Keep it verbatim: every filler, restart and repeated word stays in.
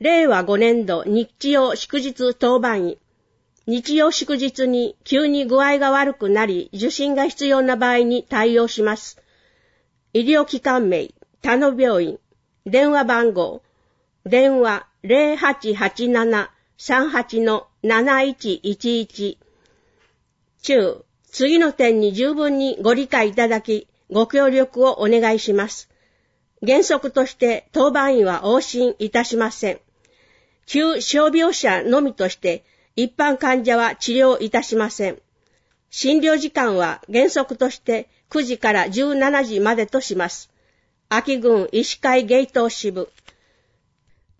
れいわごねんど日曜祝日当番医。日曜祝日に急に具合が悪くなり受診が必要な場合に対応します。医療機関名、他野病院、電話番号、電話 ゼロはちはちなな さんはち なないちいちいち。中、次の点に十分にご理解いただき、ご協力をお願いします。原則として当番医は往診いたしません。中傷病者のみとして一般患者は治療いたしません。診療時間は原則としてくじからじゅうしちじまでとします。秋郡医師会芸東支部。